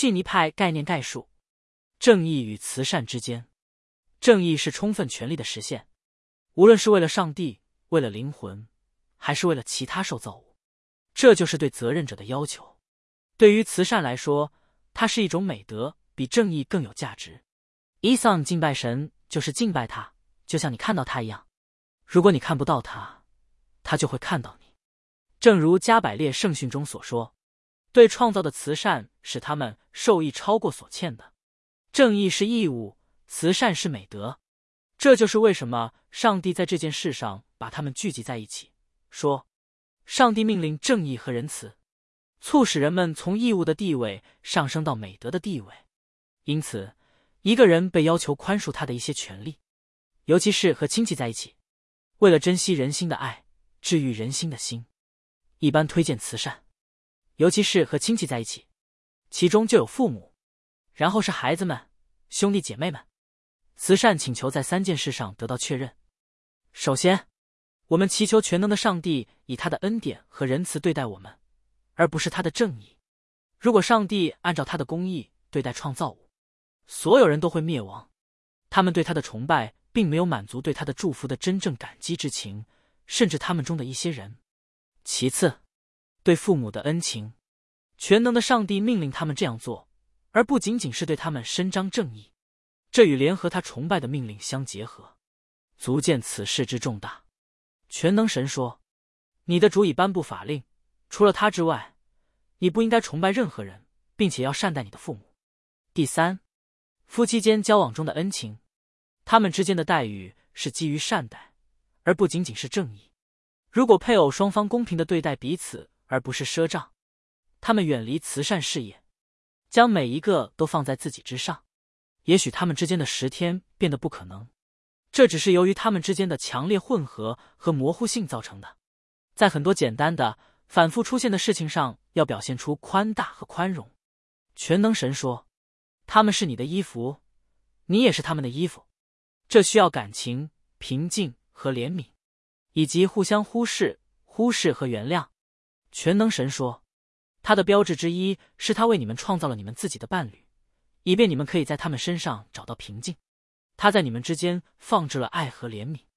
逊尼派概念概述：正义与慈善之间，正义是充分权利的实现，无论是为了上帝、为了灵魂，还是为了其他受造物，这就是对责任者的要求。对于慈善来说，它是一种美德，比正义更有价值。伊桑敬拜神就是敬拜他，就像你看到他一样。如果你看不到他，他就会看到你。正如加百列圣训中所说，对创造的慈善使他们受益超过所欠的。正义是义务，慈善是美德。这就是为什么上帝在这件事上把他们聚集在一起，说上帝命令正义和仁慈，促使人们从义务的地位上升到美德的地位。因此，一个人被要求宽恕他的一些权利，尤其是和亲戚在一起，为了珍惜人心的爱，治愈人心的心，一般推荐慈善。尤其是和亲戚在一起，其中就有父母，然后是孩子们、兄弟姐妹们。慈善请求在3件事上得到确认。首先，我们祈求全能的上帝以他的恩典和仁慈对待我们，而不是他的正义。如果上帝按照他的公义对待创造物，所有人都会灭亡。他们对他的崇拜并没有满足对他的祝福的真正感激之情，甚至他们中的一些人。其次，对父母的恩情，全能的上帝命令他们这样做，而不仅仅是对他们伸张正义，这与联合他崇拜的命令相结合，足见此事之重大。全能神说，你的主已颁布法令，除了他之外，你不应该崇拜任何人，并且要善待你的父母。第三，夫妻间交往中的恩情，他们之间的待遇是基于善待，而不仅仅是正义。如果配偶双方公平地对待彼此，而不是赊账，他们远离慈善事业，将每一个都放在自己之上，也许他们之间的10天变得不可能。这只是由于他们之间的强烈混合和模糊性造成的。在很多简单的、反复出现的事情上，要表现出宽大和宽容。全能神说，他们是你的衣服，你也是他们的衣服。这需要感情、平静和怜悯，以及互相忽视和原谅。全能神说，他的标志之一是他为你们创造了你们自己的伴侣，以便你们可以在他们身上找到平静。他在你们之间放置了爱和怜悯。